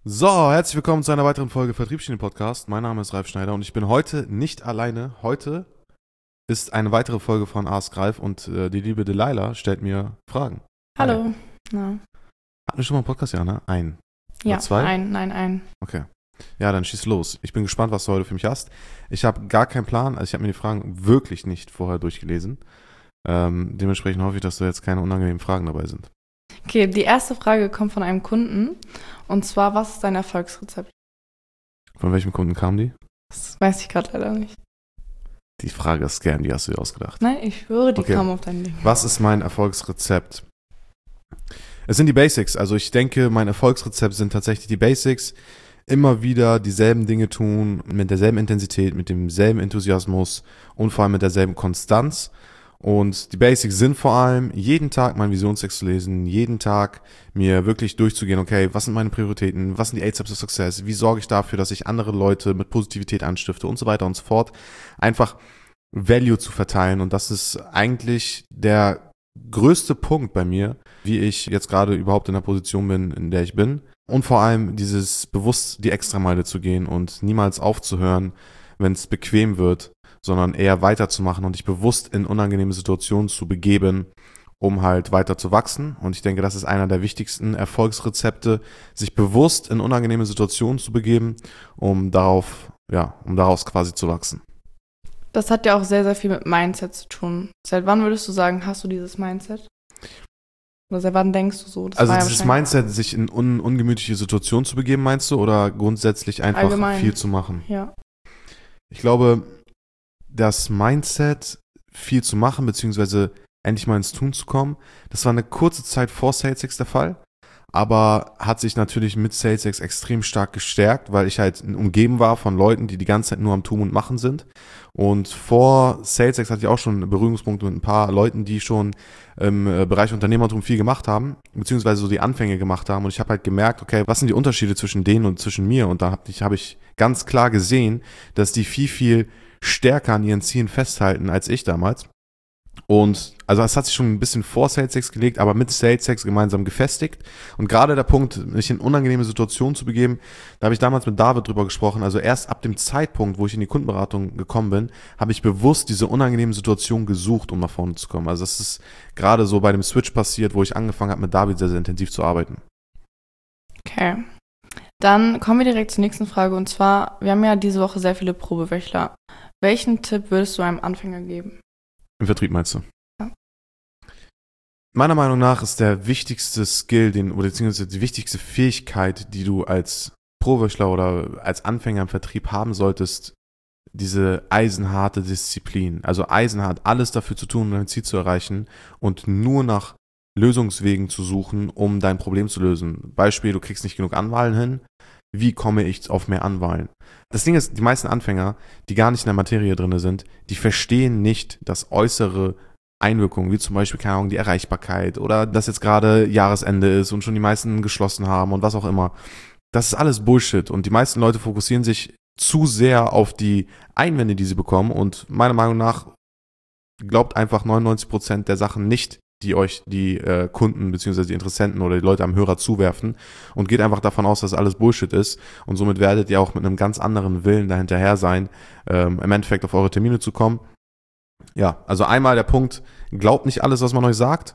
So, herzlich willkommen zu einer weiteren Folge Vertriebsschiene-Podcast. Mein Name ist Ralf Schneider und ich bin heute nicht alleine. Heute ist eine weitere Folge von Ask Ralf und die liebe Delilah stellt mir Fragen. Hallo. Ja. Hatten wir schon mal einen Podcast, ja, ne? Einen. Ja, oder zwei? ein. Okay. Ja, dann schieß los. Ich bin gespannt, was du heute für mich hast. Ich habe gar keinen Plan, also ich habe mir die Fragen wirklich nicht vorher durchgelesen. Dementsprechend hoffe ich, dass da jetzt keine unangenehmen Fragen dabei sind. Okay, die erste Frage kommt von einem Kunden. Und zwar, was ist dein Erfolgsrezept? Von welchem Kunden kam die? Das weiß ich gerade leider nicht. Die Frage ist Scam, die hast du dir ausgedacht. Nein, ich schwöre, die Okay. kam auf dein Ding. Was ist mein Erfolgsrezept? Es sind die Basics. Also ich denke, mein Erfolgsrezept sind tatsächlich die Basics. Immer wieder dieselben Dinge tun, mit derselben Intensität, mit demselben Enthusiasmus und vor allem mit derselben Konstanz. Und die Basics sind vor allem, jeden Tag meinen Visionstext zu lesen, jeden Tag mir wirklich durchzugehen, okay, was sind meine Prioritäten, was sind die 8 Steps of Success, wie sorge ich dafür, dass ich andere Leute mit Positivität anstifte und so weiter und so fort. Einfach Value zu verteilen, und das ist eigentlich der größte Punkt bei mir, wie ich jetzt gerade überhaupt in der Position bin, in der ich bin. Und vor allem dieses bewusst die Extrameile zu gehen und niemals aufzuhören, wenn es bequem wird, sondern eher weiterzumachen und dich bewusst in unangenehme Situationen zu begeben, um halt weiter zu wachsen. Und ich denke, das ist einer der wichtigsten Erfolgsrezepte, sich bewusst in unangenehme Situationen zu begeben, um daraus quasi zu wachsen. Das hat ja auch sehr, sehr viel mit Mindset zu tun. Seit wann würdest du sagen, hast du dieses Mindset? Oder seit wann denkst du so? Also dieses Mindset, sich in ungemütliche Situationen zu begeben, meinst du? Oder grundsätzlich einfach allgemein viel zu machen? Ja. Ich glaube, das Mindset, viel zu machen, beziehungsweise endlich mal ins Tun zu kommen, das war eine kurze Zeit vor SalesX der Fall, aber hat sich natürlich mit SalesX extrem stark gestärkt, weil ich halt umgeben war von Leuten, die die ganze Zeit nur am Tun und Machen sind. Und vor SalesX hatte ich auch schon Berührungspunkte mit ein paar Leuten, die schon im Bereich Unternehmertum viel gemacht haben, beziehungsweise so die Anfänge gemacht haben. Und ich habe halt gemerkt, okay, was sind die Unterschiede zwischen denen und zwischen mir? Und da habe ich ganz klar gesehen, dass die viel, viel stärker an ihren Zielen festhalten als ich damals. Und also es hat sich schon ein bisschen vor SalesX gelegt, aber mit SalesX gemeinsam gefestigt. Und gerade der Punkt, mich in unangenehme Situationen zu begeben, da habe ich damals mit David drüber gesprochen. Also erst ab dem Zeitpunkt, wo ich in die Kundenberatung gekommen bin, habe ich bewusst diese unangenehmen Situationen gesucht, um nach vorne zu kommen. Also das ist gerade so bei dem Switch passiert, wo ich angefangen habe, mit David sehr, sehr intensiv zu arbeiten. Okay. Dann kommen wir direkt zur nächsten Frage. Und zwar, wir haben ja diese Woche sehr viele Probewächler. Welchen Tipp würdest du einem Anfänger geben? Im Vertrieb meinst du? Ja. Meiner Meinung nach ist der wichtigste Skill, beziehungsweise die wichtigste Fähigkeit, die du als Probewächler oder als Anfänger im Vertrieb haben solltest, diese eisenharte Disziplin. Also eisenhart, alles dafür zu tun, um dein Ziel zu erreichen und nur nach Lösungswegen zu suchen, um dein Problem zu lösen. Beispiel, du kriegst nicht genug Anwahlen hin. Wie komme ich auf mehr Anwahlen? Das Ding ist, die meisten Anfänger, die gar nicht in der Materie drin sind, die verstehen nicht das äußere Einwirkungen, wie zum Beispiel, keine Ahnung, die Erreichbarkeit oder dass jetzt gerade Jahresende ist und schon die meisten geschlossen haben und was auch immer. Das ist alles Bullshit und die meisten Leute fokussieren sich zu sehr auf die Einwände, die sie bekommen, und meiner Meinung nach glaubt einfach 99% der Sachen nicht, die euch die Kunden bzw. die Interessenten oder die Leute am Hörer zuwerfen, und geht einfach davon aus, dass alles Bullshit ist, und somit werdet ihr auch mit einem ganz anderen Willen dahinterher sein, im Endeffekt auf eure Termine zu kommen. Ja, also einmal der Punkt, glaubt nicht alles, was man euch sagt,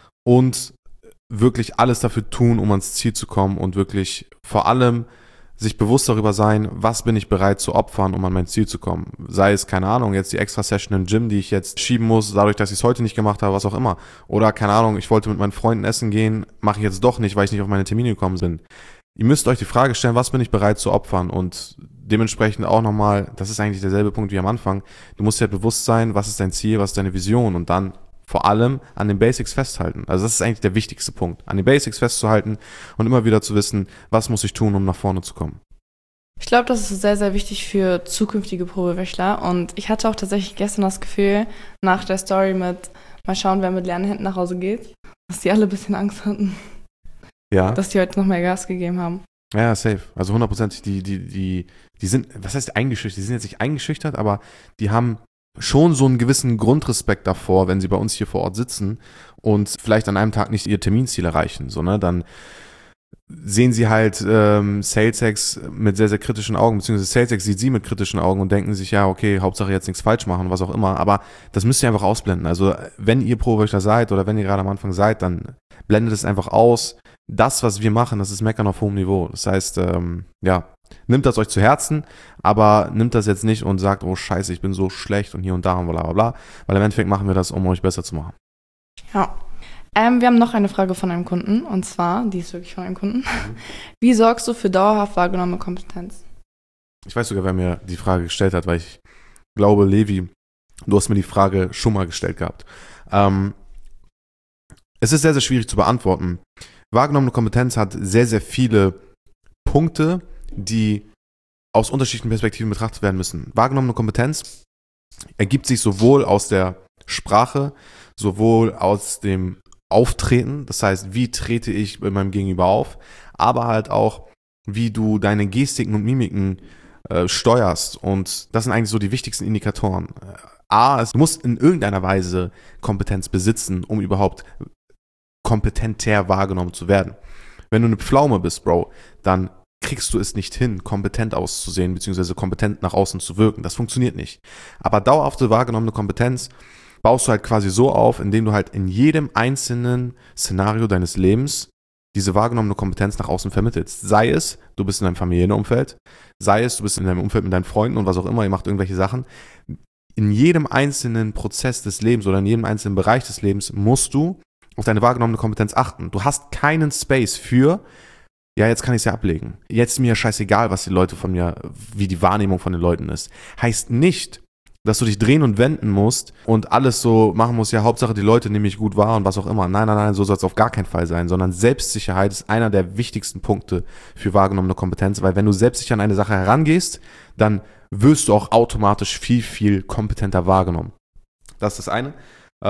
und wirklich alles dafür tun, um ans Ziel zu kommen, und wirklich vor allem sich bewusst darüber sein, was bin ich bereit zu opfern, um an mein Ziel zu kommen. Sei es, keine Ahnung, jetzt die extra Session im Gym, die ich jetzt schieben muss, dadurch, dass ich es heute nicht gemacht habe, was auch immer. Oder, keine Ahnung, ich wollte mit meinen Freunden essen gehen, mache ich jetzt doch nicht, weil ich nicht auf meine Termine gekommen bin. Ihr müsst euch die Frage stellen, was bin ich bereit zu opfern, und dementsprechend auch nochmal, das ist eigentlich derselbe Punkt wie am Anfang, du musst dir bewusst sein, was ist dein Ziel, was ist deine Vision, und dann vor allem an den Basics festhalten. Also das ist eigentlich der wichtigste Punkt, an den Basics festzuhalten und immer wieder zu wissen, was muss ich tun, um nach vorne zu kommen. Ich glaube, das ist sehr, sehr wichtig für zukünftige Probewächler. Und ich hatte auch tatsächlich gestern das Gefühl, nach der Story mit mal schauen, wer mit leeren Händen nach Hause geht, dass die alle ein bisschen Angst hatten. Ja. Dass die heute noch mehr Gas gegeben haben. Ja, safe. Also 100%. Die sind, was heißt eingeschüchtert? Die sind jetzt nicht eingeschüchtert, aber die haben schon so einen gewissen Grundrespekt davor, wenn sie bei uns hier vor Ort sitzen und vielleicht an einem Tag nicht ihr Terminziel erreichen, so, ne? Dann sehen sie halt SalesX mit sehr, sehr kritischen Augen, beziehungsweise SalesX sieht sie mit kritischen Augen und denken sich, ja, okay, Hauptsache jetzt nichts falsch machen, was auch immer. Aber das müsst ihr einfach ausblenden. Also wenn ihr Pro-Wöchler seid oder wenn ihr gerade am Anfang seid, dann blendet es einfach aus. Das, was wir machen, das ist Meckern auf hohem Niveau. Das heißt, nehmt das euch zu Herzen, aber nimmt das jetzt nicht und sagt, oh Scheiße, ich bin so schlecht und hier und da und bla bla bla. Weil im Endeffekt machen wir das, um euch besser zu machen. Ja. Wir haben noch eine Frage von einem Kunden, und zwar, die ist wirklich von einem Kunden. Wie sorgst du für dauerhaft wahrgenommene Kompetenz? Ich weiß sogar, wer mir die Frage gestellt hat, weil ich glaube, Levi, du hast mir die Frage schon mal gestellt gehabt. Es ist sehr, sehr schwierig zu beantworten. Wahrgenommene Kompetenz hat sehr, sehr viele Punkte, die aus unterschiedlichen Perspektiven betrachtet werden müssen. Wahrgenommene Kompetenz ergibt sich sowohl aus der Sprache, sowohl aus dem Auftreten, das heißt, wie trete ich bei meinem Gegenüber auf, aber halt auch, wie du deine Gestiken und Mimiken steuerst. Und das sind eigentlich so die wichtigsten Indikatoren. Du musst in irgendeiner Weise Kompetenz besitzen, um überhaupt kompetenter wahrgenommen zu werden. Wenn du eine Pflaume bist, Bro, dann kriegst du es nicht hin, kompetent auszusehen, beziehungsweise kompetent nach außen zu wirken. Das funktioniert nicht. Aber dauerhafte wahrgenommene Kompetenz baust du halt quasi so auf, indem du halt in jedem einzelnen Szenario deines Lebens diese wahrgenommene Kompetenz nach außen vermittelst. Sei es, du bist in deinem Familienumfeld, sei es, du bist in deinem Umfeld mit deinen Freunden und was auch immer, ihr macht irgendwelche Sachen. In jedem einzelnen Prozess des Lebens oder in jedem einzelnen Bereich des Lebens musst du auf deine wahrgenommene Kompetenz achten. Du hast keinen Space für, ja, jetzt kann ich es ja ablegen. Jetzt ist mir ja scheißegal, was die Leute von mir, wie die Wahrnehmung von den Leuten ist. Heißt nicht, dass du dich drehen und wenden musst und alles so machen musst, ja, Hauptsache die Leute nehmen mich gut wahr und was auch immer. Nein, so soll es auf gar keinen Fall sein, sondern Selbstsicherheit ist einer der wichtigsten Punkte für wahrgenommene Kompetenz, weil wenn du selbstsicher an eine Sache herangehst, dann wirst du auch automatisch viel, viel kompetenter wahrgenommen. Das ist das eine.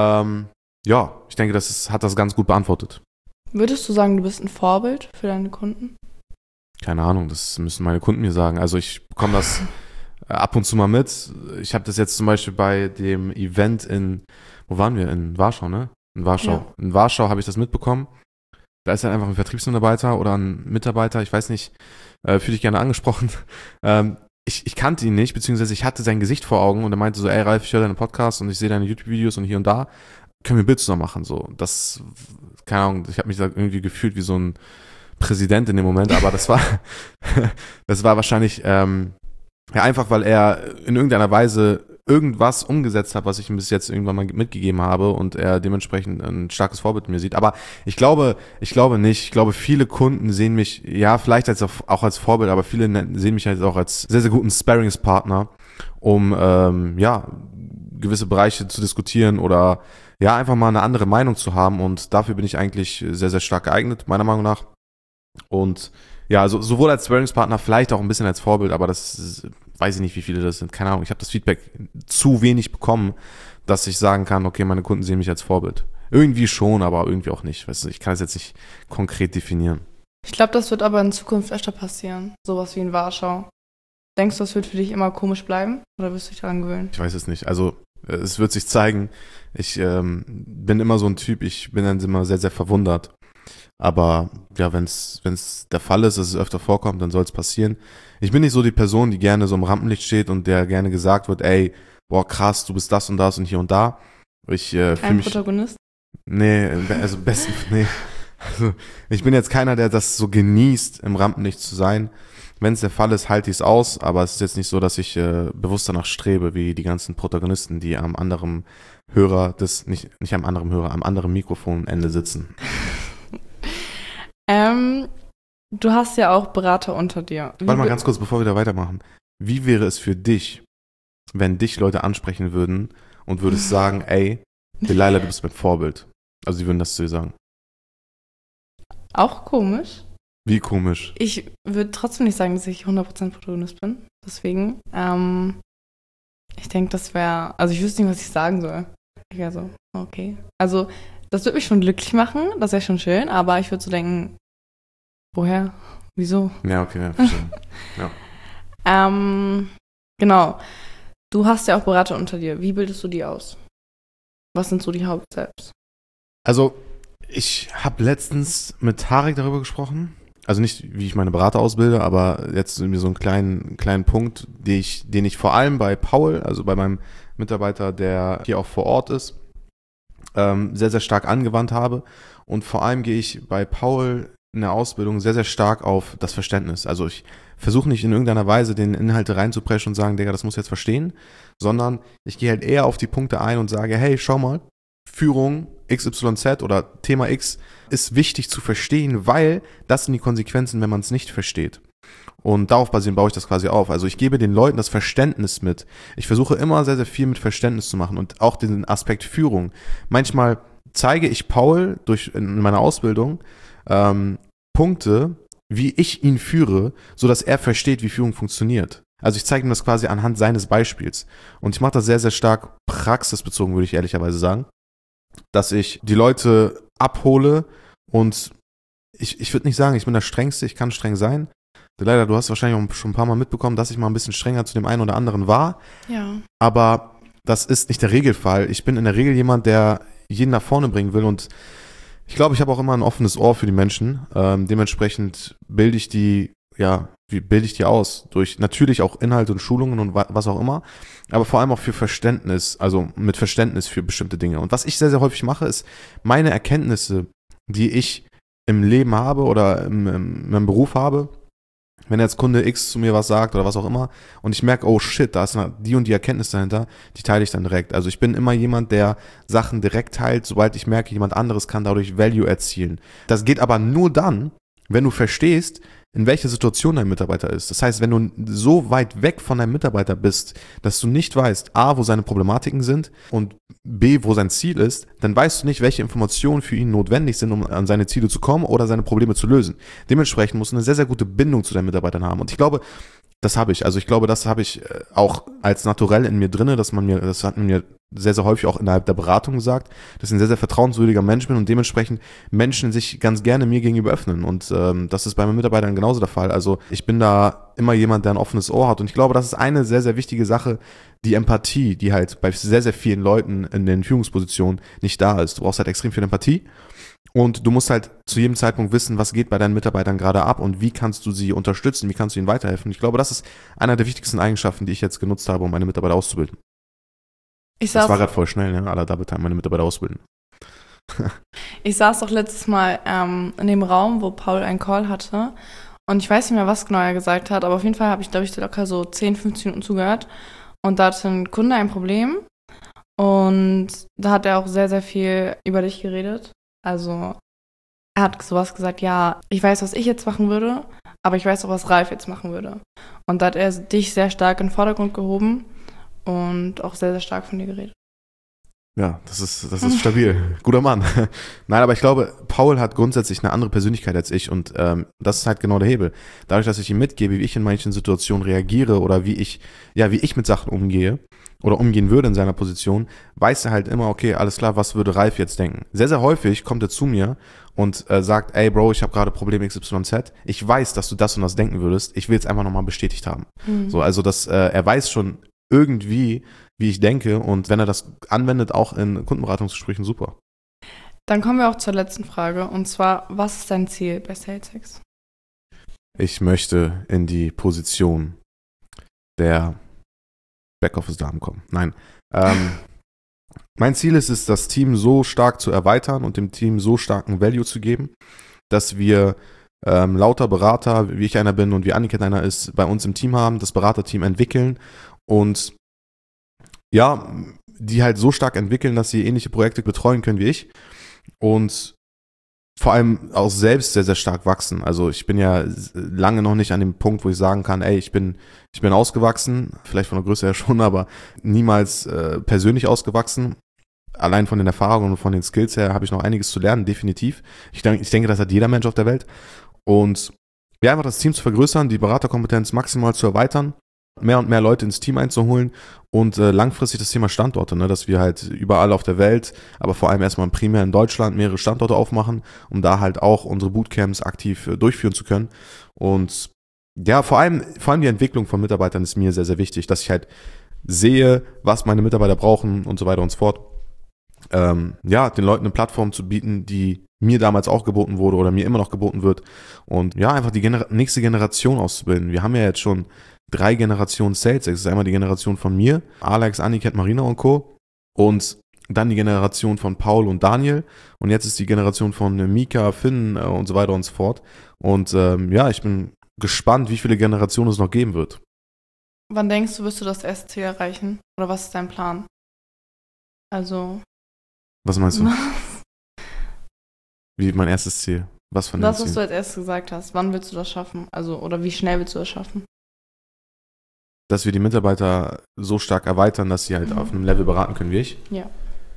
Ich denke, hat das ganz gut beantwortet. Würdest du sagen, du bist ein Vorbild für deine Kunden? Keine Ahnung, das müssen meine Kunden mir sagen. Also ich bekomme das ab und zu mal mit. Ich habe das jetzt zum Beispiel bei dem Event wo waren wir? In Warschau, ne? In Warschau. Ja. In Warschau habe ich das mitbekommen. Da ist dann einfach ein Vertriebsmitarbeiter oder ein Mitarbeiter, ich weiß nicht, fühle dich gerne angesprochen. Ich kannte ihn nicht, beziehungsweise ich hatte sein Gesicht vor Augen und er meinte so, ey Ralf, ich höre deinen Podcast und ich sehe deine YouTube-Videos und hier und da. Können wir ein Bild zusammen machen? So, das, keine Ahnung, ich habe mich da irgendwie gefühlt wie so ein Präsident in dem Moment, aber das war wahrscheinlich einfach, weil er in irgendeiner Weise irgendwas umgesetzt hat, was ich ihm bis jetzt irgendwann mal mitgegeben habe und er dementsprechend ein starkes Vorbild in mir sieht. Aber ich glaube nicht. Ich glaube, viele Kunden sehen mich, ja, vielleicht auch als Vorbild, aber viele sehen mich halt auch als sehr, sehr guten Sparringspartner, um, gewisse Bereiche zu diskutieren oder ja, einfach mal eine andere Meinung zu haben und dafür bin ich eigentlich sehr, sehr stark geeignet, meiner Meinung nach. Und ja, also sowohl als Sparringspartner, vielleicht auch ein bisschen als Vorbild, aber weiß ich nicht, wie viele das sind, keine Ahnung. Ich habe das Feedback zu wenig bekommen, dass ich sagen kann, okay, meine Kunden sehen mich als Vorbild. Irgendwie schon, aber irgendwie auch nicht. Weißt du, ich kann es jetzt nicht konkret definieren. Ich glaube, das wird aber in Zukunft öfter passieren. Sowas wie in Warschau. Denkst du, das wird für dich immer komisch bleiben oder wirst du dich daran gewöhnen? Ich weiß es nicht. Also es wird sich zeigen. Ich bin immer so ein Typ, ich bin dann immer sehr, sehr verwundert. Aber ja, wenn es der Fall ist, dass es öfter vorkommt, dann soll es passieren. Ich bin nicht so die Person, die gerne so im Rampenlicht steht und der gerne gesagt wird, ey, boah krass, du bist das und hier und da. Ich fühle mich... Protagonist? Nee, also nee. Also, ich bin jetzt keiner, der das so genießt, im Rampenlicht zu sein. Wenn es der Fall ist, halte ich es aus, aber es ist jetzt nicht so, dass ich bewusst danach strebe, wie die ganzen Protagonisten, die am anderen Hörer, am anderen Mikrofonende sitzen. Du hast ja auch Berater unter dir. Warte mal ganz kurz, bevor wir da weitermachen. Wie wäre es für dich, wenn dich Leute ansprechen würden und würdest sagen, ey, Delilah, du bist mein Vorbild? Also sie würden das zu dir sagen. Auch komisch. Wie komisch? Ich würde trotzdem nicht sagen, dass ich 100% Protagonist bin. Deswegen, ich denke, das wäre, also ich wüsste nicht, was ich sagen soll. Ich wäre so, okay. Also das würde mich schon glücklich machen, das wäre schon schön, aber ich würde so denken, woher? Wieso? Ja, okay, ja, verstehe. Ja. Genau. Du hast ja auch Berater unter dir. Wie bildest du die aus? Was sind so die Hauptsteps? Also, ich habe letztens mit Tarek darüber gesprochen also nicht, wie ich meine Berater ausbilde, aber jetzt so einen kleinen Punkt, den ich vor allem bei Paul, also bei meinem Mitarbeiter, der hier auch vor Ort ist, sehr, sehr stark angewandt habe. Und vor allem gehe ich bei Paul in der Ausbildung sehr, sehr stark auf das Verständnis. Also ich versuche nicht in irgendeiner Weise den Inhalte reinzupreschen und sagen, Digga, das muss jetzt verstehen, sondern ich gehe halt eher auf die Punkte ein und sage, hey, schau mal, Führung XYZ oder Thema X ist wichtig zu verstehen, weil das sind die Konsequenzen, wenn man es nicht versteht. Und darauf basierend baue ich das quasi auf. Also ich gebe den Leuten das Verständnis mit. Ich versuche immer sehr, sehr viel mit Verständnis zu machen und auch den Aspekt Führung. Manchmal zeige ich Paul in meiner Ausbildung Punkte, wie ich ihn führe, sodass er versteht, wie Führung funktioniert. Also ich zeige ihm das quasi anhand seines Beispiels. Und ich mache das sehr, sehr stark praxisbezogen, würde ich ehrlicherweise sagen, dass ich die Leute abhole und ich würde nicht sagen, ich bin der Strengste, ich kann streng sein. Leider, du hast wahrscheinlich auch schon ein paar Mal mitbekommen, dass ich mal ein bisschen strenger zu dem einen oder anderen war. Ja. Aber das ist nicht der Regelfall. Ich bin in der Regel jemand, der jeden nach vorne bringen will und ich glaube, ich habe auch immer ein offenes Ohr für die Menschen. Dementsprechend bilde ich die aus? Durch natürlich auch Inhalte und Schulungen und was auch immer, aber vor allem auch für Verständnis, also mit Verständnis für bestimmte Dinge. Und was ich sehr, sehr häufig mache, ist meine Erkenntnisse, die ich im Leben habe oder in meinem Beruf habe, wenn jetzt Kunde X zu mir was sagt oder was auch immer und ich merke, oh shit, da ist die und die Erkenntnis dahinter, die teile ich dann direkt. Also ich bin immer jemand, der Sachen direkt teilt, sobald ich merke, jemand anderes kann dadurch Value erzielen. Das geht aber nur dann, wenn du verstehst, in welcher Situation dein Mitarbeiter ist. Das heißt, wenn du so weit weg von deinem Mitarbeiter bist, dass du nicht weißt, A, wo seine Problematiken sind und B, wo sein Ziel ist, dann weißt du nicht, welche Informationen für ihn notwendig sind, um an seine Ziele zu kommen oder seine Probleme zu lösen. Dementsprechend musst du eine sehr, sehr gute Bindung zu deinen Mitarbeitern haben. Und ich glaube, das habe ich. Also ich glaube, das habe ich auch als naturell in mir drinne, das hat man mir sehr, sehr häufig auch innerhalb der Beratung gesagt, dass ich ein sehr, sehr vertrauenswürdiger Mensch bin und dementsprechend Menschen sich ganz gerne mir gegenüber öffnen. Und das ist bei meinen Mitarbeitern genauso der Fall. Also ich bin da immer jemand, der ein offenes Ohr hat. Und ich glaube, das ist eine sehr, sehr wichtige Sache, die Empathie, die halt bei sehr, sehr vielen Leuten in den Führungspositionen nicht da ist. Du brauchst halt extrem viel Empathie. Und du musst halt zu jedem Zeitpunkt wissen, was geht bei deinen Mitarbeitern gerade ab und wie kannst du sie unterstützen, wie kannst du ihnen weiterhelfen. Ich glaube, das ist einer der wichtigsten Eigenschaften, die ich jetzt genutzt habe, um meine Mitarbeiter auszubilden. Das war gerade voll schnell, ne? Aller Double Time, meine Mitarbeiter ausbilden. Ich saß doch letztes Mal in dem Raum, wo Paul einen Call hatte und ich weiß nicht mehr, was genau er gesagt hat, aber auf jeden Fall habe ich, glaube ich, locker so 10, 15 Minuten zugehört und da hatte ein Kunde ein Problem und da hat er auch sehr, sehr viel über dich geredet. Also er hat sowas gesagt, ja, ich weiß, was ich jetzt machen würde, aber ich weiß auch, was Ralf jetzt machen würde. Und da hat er dich sehr stark in den Vordergrund gehoben und auch sehr, sehr stark von dir geredet. Ja, das ist stabil. Guter Mann. Nein, aber ich glaube, Paul hat grundsätzlich eine andere Persönlichkeit als ich und das ist halt genau der Hebel. Dadurch, dass ich ihm mitgebe, wie ich in manchen Situationen reagiere oder wie ich mit Sachen umgehe oder umgehen würde in seiner Position, weiß er halt immer, okay, alles klar, was würde Ralf jetzt denken? Sehr, sehr häufig kommt er zu mir und sagt, ey Bro, ich habe gerade Problem XYZ. Ich weiß, dass du das und das denken würdest. Ich will es einfach nochmal bestätigt haben. So, also er weiß schon irgendwie, wie ich denke und wenn er das anwendet, auch in Kundenberatungsgesprächen, super. Dann kommen wir auch zur letzten Frage und zwar, was ist dein Ziel bei SalesX? Ich möchte in die Position der Backoffice-Damen kommen. Nein. Mein Ziel ist es, das Team so stark zu erweitern und dem Team so starken Value zu geben, dass wir lauter Berater, wie ich einer bin und wie Annika einer ist, bei uns im Team haben, das Beraterteam entwickeln und ja, die halt so stark entwickeln, dass sie ähnliche Projekte betreuen können wie ich und vor allem auch selbst sehr, sehr stark wachsen. Also ich bin ja lange noch nicht an dem Punkt, wo ich sagen kann, ey, ich bin ausgewachsen, vielleicht von der Größe her schon, aber niemals persönlich ausgewachsen. Allein von den Erfahrungen und von den Skills her habe ich noch einiges zu lernen, definitiv. Ich denke, das hat jeder Mensch auf der Welt. Und ja, einfach das Team zu vergrößern, die Beraterkompetenz maximal zu erweitern, mehr und mehr Leute ins Team einzuholen und langfristig das Thema Standorte, ne, dass wir halt überall auf der Welt, aber vor allem erstmal primär in Deutschland mehrere Standorte aufmachen, um da halt auch unsere Bootcamps aktiv durchführen zu können. Und ja, vor allem die Entwicklung von Mitarbeitern ist mir sehr, sehr wichtig, dass ich halt sehe, was meine Mitarbeiter brauchen und so weiter und so fort. ja, den Leuten eine Plattform zu bieten, die mir damals auch geboten wurde oder mir immer noch geboten wird. Und ja, einfach die nächste Generation auszubilden. Wir haben ja jetzt schon 3 Generationen Sales. Es ist einmal die Generation von mir, Alex, Aniket, Marina und Co. Und dann die Generation von Paul und Daniel. Und jetzt ist die Generation von Mika, Finn und so weiter und so fort. Und ja, ich bin gespannt, wie viele Generationen es noch geben wird. Wann denkst du, wirst du das erste Ziel erreichen? Oder was ist dein Plan? Also. Was meinst du? Wie mein erstes Ziel? Was von dem Das, Ziel? was du als erstes gesagt hast. Wann willst du das schaffen? Also, oder wie schnell willst du das schaffen? Dass wir die Mitarbeiter so stark erweitern, dass sie halt auf einem Level beraten können wie ich? Ja.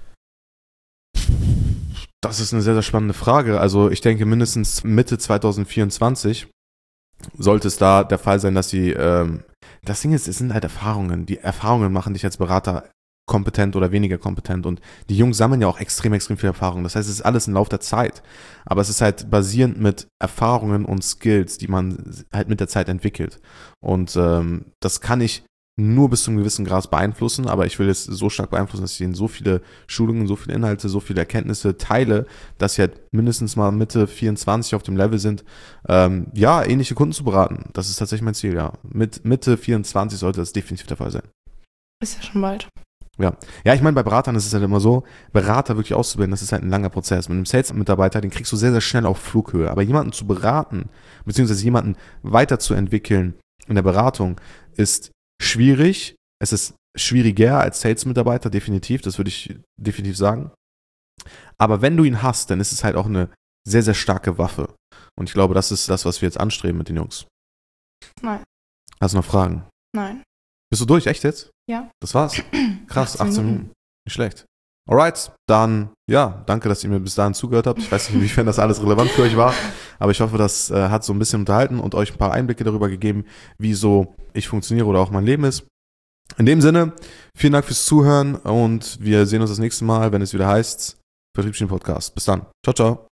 Das ist eine sehr, sehr spannende Frage. Also ich denke, mindestens Mitte 2024 sollte es da der Fall sein, dass sie, das Ding ist, es sind halt Erfahrungen. Die Erfahrungen machen dich als Berater kompetent oder weniger kompetent und die Jungs sammeln ja auch extrem, extrem viel Erfahrung. Das heißt, es ist alles im Lauf der Zeit. Aber es ist halt basierend mit Erfahrungen und Skills, die man halt mit der Zeit entwickelt. Und das kann ich nur bis zu einem gewissen Grad beeinflussen, aber ich will es so stark beeinflussen, dass ich ihnen so viele Schulungen, so viele Inhalte, so viele Erkenntnisse teile, dass sie halt mindestens mal Mitte 24 auf dem Level sind, ja, ähnliche Kunden zu beraten. Das ist tatsächlich mein Ziel, ja. Mit Mitte 24 sollte das definitiv der Fall sein. Ist ja schon bald. Ja, ich meine, bei Beratern ist es halt immer so, Berater wirklich auszubilden, das ist halt ein langer Prozess. Mit einem Sales-Mitarbeiter, den kriegst du sehr, sehr schnell auf Flughöhe. Aber jemanden zu beraten, beziehungsweise jemanden weiterzuentwickeln in der Beratung, ist schwierig. Es ist schwieriger als Sales-Mitarbeiter, definitiv, das würde ich definitiv sagen. Aber wenn du ihn hast, dann ist es halt auch eine sehr, sehr starke Waffe. Und ich glaube, das ist das, was wir jetzt anstreben mit den Jungs. Nein. Hast du noch Fragen? Nein. Bist du durch, echt jetzt? Ja. Das war's. Krass, 18 Minuten. Nicht schlecht. Alright, dann, ja, danke, dass ihr mir bis dahin zugehört habt. Ich weiß nicht, inwiefern das alles relevant für euch war, aber ich hoffe, das hat so ein bisschen unterhalten und euch ein paar Einblicke darüber gegeben, wie so ich funktioniere oder auch mein Leben ist. In dem Sinne, vielen Dank fürs Zuhören und wir sehen uns das nächste Mal, wenn es wieder heißt Vertriebsschienen Podcast. Bis dann. Ciao, ciao.